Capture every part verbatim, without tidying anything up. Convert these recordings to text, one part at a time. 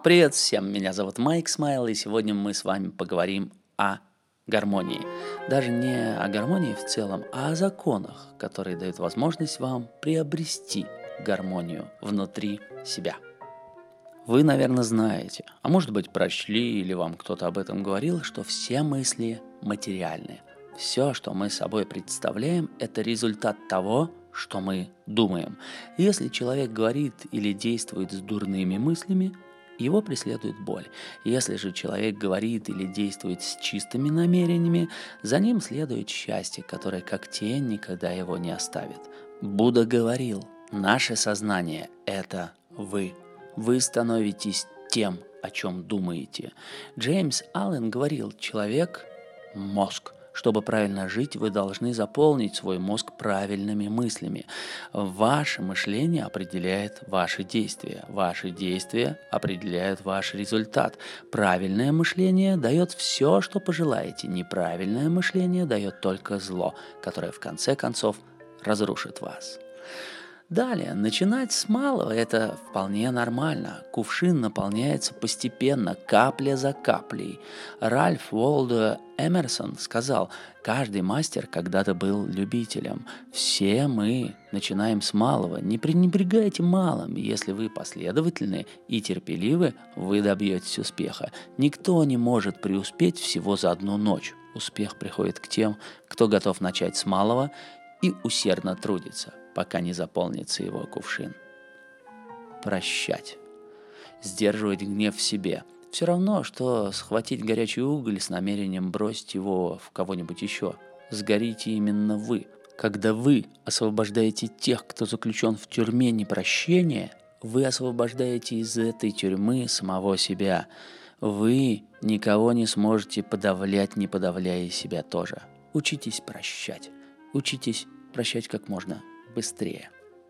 Привет всем, меня зовут Майк Смайл, и сегодня мы с вами поговорим о гармонии. Даже не о гармонии в целом, а о законах, которые дают возможность вам приобрести гармонию внутри себя. Вы, наверное, знаете, а может быть прочли или вам кто-то об этом говорил, что все мысли материальны. Все, что мы собой представляем, это результат того, что мы думаем. И если человек говорит или действует с дурными мыслями, его преследует боль. Если же человек говорит или действует с чистыми намерениями, за ним следует счастье, которое как тень никогда его не оставит. Будда говорил: наше сознание – это вы. Вы становитесь тем, о чем думаете. Джеймс Аллен говорил: человек – мозг. Чтобы правильно жить, вы должны заполнить свой мозг правильными мыслями. Ваше мышление определяет ваши действия. Ваши действия определяют ваш результат. Правильное мышление дает все, что пожелаете. Неправильное мышление дает только зло, которое в конце концов разрушит вас. Далее, начинать с малого – это вполне нормально. Кувшин наполняется постепенно, капля за каплей. Ральф Уолдо Эмерсон сказал: каждый мастер когда-то был любителем. Все мы начинаем с малого. Не пренебрегайте малым. Если вы последовательны и терпеливы, вы добьетесь успеха. Никто не может преуспеть всего за одну ночь. Успех приходит к тем, кто готов начать с малого и усердно трудится, пока не заполнится его кувшин. Прощать. Сдерживать гнев в себе. Все равно, что схватить горячий уголь с намерением бросить его в кого-нибудь еще. Сгорите именно вы. Когда вы освобождаете тех, кто заключен в тюрьме непрощения, вы освобождаете из этой тюрьмы самого себя. Вы никого не сможете подавлять, не подавляя себя тоже. Учитесь прощать. Учитесь прощать как можно быстрее.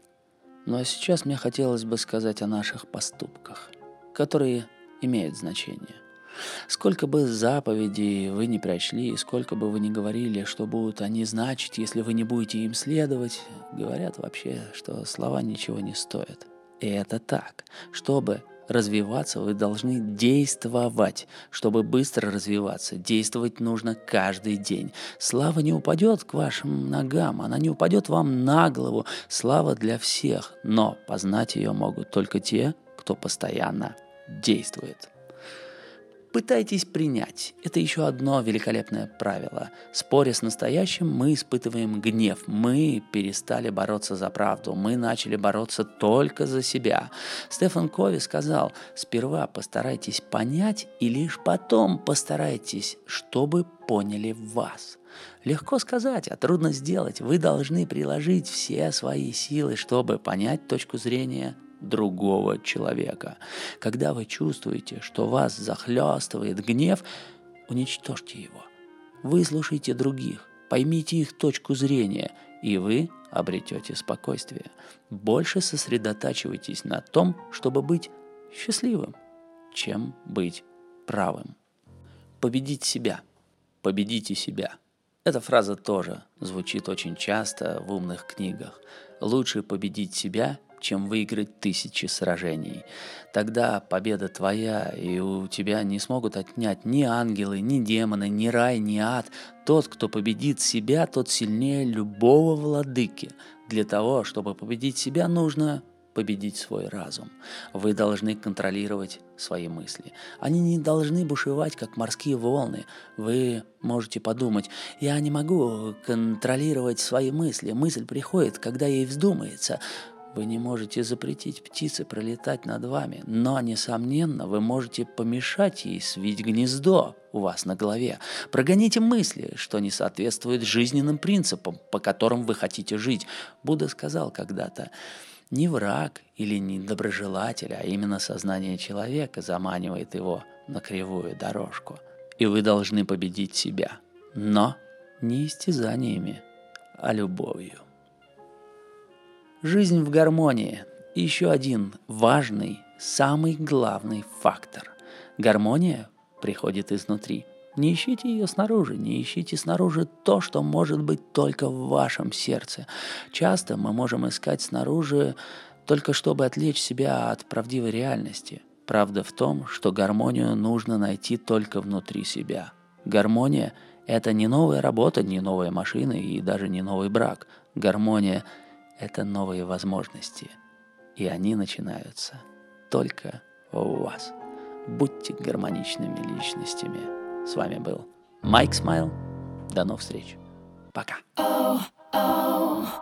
Ну а сейчас мне хотелось бы сказать о наших поступках, которые имеют значение. Сколько бы заповедей вы ни прочли, сколько бы вы ни говорили, что будут они значить, если вы не будете им следовать, говорят вообще, что слова ничего не стоят. И это так. Чтобы развиваться, вы должны действовать. Чтобы быстро развиваться, действовать нужно каждый день. Слава не упадет к вашим ногам, она не упадет вам на голову. Слава для всех, но познать ее могут только те, кто постоянно действует. Пытайтесь принять. Это еще одно великолепное правило. Споря с настоящим, мы испытываем гнев. Мы перестали бороться за правду. Мы начали бороться только за себя. Стефан Кови сказал: сперва постарайтесь понять, и лишь потом постарайтесь, чтобы поняли вас. Легко сказать, а трудно сделать. Вы должны приложить все свои силы, чтобы понять точку зрения другого человека. Когда вы чувствуете, что вас захлестывает гнев, уничтожьте его. Выслушайте других, поймите их точку зрения, и вы обретете спокойствие. Больше сосредотачивайтесь на том, чтобы быть счастливым, чем быть правым. Победить себя. Победите себя. Эта фраза тоже звучит очень часто в умных книгах. Лучше победить себя, чем выиграть тысячи сражений. Тогда победа твоя, и у тебя не смогут отнять ни ангелы, ни демоны, ни рай, ни ад. Тот, кто победит себя, тот сильнее любого владыки. Для того, чтобы победить себя, нужно победить свой разум. Вы должны контролировать свои мысли. Они не должны бушевать, как морские волны. Вы можете подумать: я не могу контролировать свои мысли. Мысль приходит, когда ей вздумается. Вы не можете запретить птице пролетать над вами, но, несомненно, вы можете помешать ей свить гнездо у вас на голове. Прогоните мысли, что не соответствует жизненным принципам, по которым вы хотите жить. Будда сказал когда-то: не враг или не доброжелатель, а именно сознание человека заманивает его на кривую дорожку. И вы должны победить себя, но не истязаниями, а любовью. Жизнь в гармонии – еще один важный, самый главный фактор. Гармония приходит изнутри. Не ищите ее снаружи, не ищите снаружи то, что может быть только в вашем сердце. Часто мы можем искать снаружи только чтобы отвлечь себя от правдивой реальности. Правда в том, что гармонию нужно найти только внутри себя. Гармония – это не новая работа, не новая машина и даже не новый брак. Гармония – это новые возможности. И они начинаются только у вас. Будьте гармоничными личностями. С вами был Майк Смайл. До новых встреч. Пока. Oh, oh.